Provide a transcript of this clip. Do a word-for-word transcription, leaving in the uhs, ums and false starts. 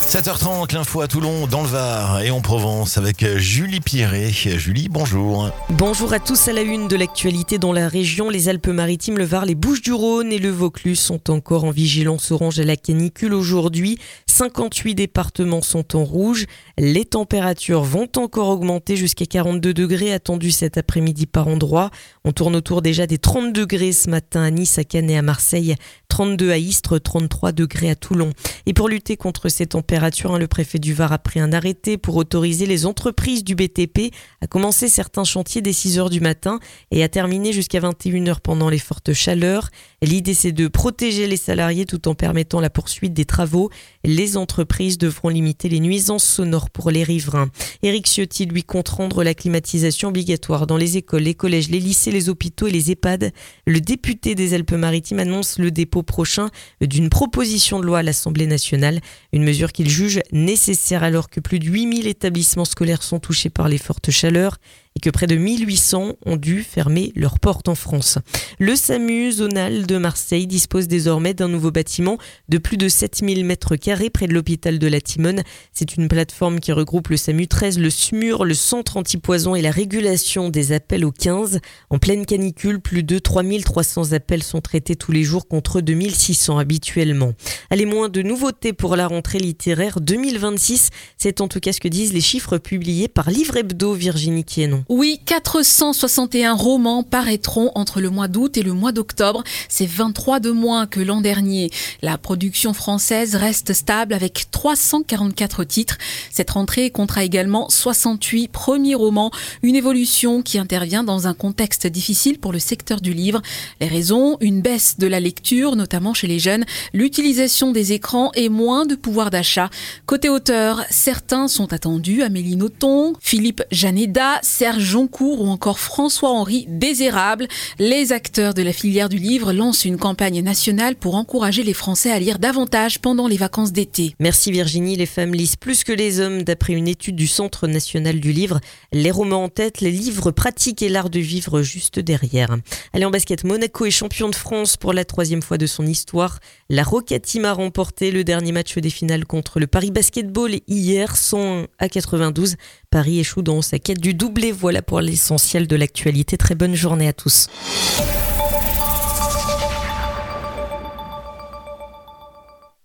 sept heures trente, l'info à Toulon, dans le Var et en Provence avec Julie Pierret. Julie, bonjour. Bonjour à tous. À la une de l'actualité dans la région, les Alpes-Maritimes, le Var, les Bouches-du-Rhône et le Vaucluse sont encore en vigilance orange à la canicule aujourd'hui. cinquante-huit départements sont en rouge. Les températures vont encore augmenter jusqu'à quarante-deux degrés attendus cet après-midi par endroit. On tourne autour déjà des trente degrés ce matin à Nice, à Cannes et à Marseille, trente-deux à Istres, trente-trois degrés à Toulon. Et pour lutter contre ces températures, le préfet du Var a pris un arrêté pour autoriser les entreprises du B T P à commencer certains chantiers dès six heures du matin et à terminer jusqu'à vingt et une heures pendant les fortes chaleurs. L'idée, c'est de protéger les salariés tout en permettant la poursuite des travaux. Les entreprises devront limiter les nuisances sonores pour les riverains. Éric Ciotti, lui, compte rendre la climatisation obligatoire dans les écoles, les collèges, les lycées, les hôpitaux et les EHPAD. Le député des Alpes-Maritimes annonce le dépôt prochain d'une proposition de loi à l'Assemblée nationale, une mesure qu'il juge nécessaire alors que plus de huit mille établissements scolaires sont touchés par les fortes chaleurs et que près de mille huit cents ont dû fermer leurs portes en France. Le SAMU zonal de Marseille dispose désormais d'un nouveau bâtiment de plus de sept mille mètres carrés près de l'hôpital de la Timone. C'est une plateforme qui regroupe le SAMU treize, le SMUR, le centre antipoison et la régulation des appels au quinze. En pleine canicule, plus de trois mille trois cents appels sont traités tous les jours contre deux mille six cents habituellement. Allez, moins de nouveautés pour la rentrée littéraire deux mille vingt-six. C'est en tout cas ce que disent les chiffres publiés par Livre Hebdo. Virginie Quienon. Oui, quatre cent soixante et un romans paraîtront entre le mois d'août et le mois d'octobre. C'est vingt-trois de moins que l'an dernier. La production française reste stable avec trois cent quarante-quatre titres. Cette rentrée comptera également soixante-huit premiers romans, une évolution qui intervient dans un contexte difficile pour le secteur du livre. Les raisons, une baisse de la lecture, notamment chez les jeunes, l'utilisation des écrans et moins de pouvoir d'achat. Côté auteur, certains sont attendus, Amélie Nothomb, Philippe Janeda, Serge Joncourt ou encore François-Henri Désérable. Les acteurs de la filière du livre lancent une campagne nationale pour encourager les Français à lire davantage pendant les vacances d'été. Merci Virginie. Les femmes lisent plus que les hommes d'après une étude du Centre national du livre. Les romans en tête, les livres pratiques et l'art de vivre juste derrière. Allez, en basket, Monaco est champion de France pour la troisième fois de son histoire. La Rocket Team a remporté le dernier match des finales contre le Paris Basketball hier, cent un à quatre-vingt-douze. Paris échoue dans sa quête du doublé. Voilà pour l'essentiel de l'actualité. Très bonne journée à tous.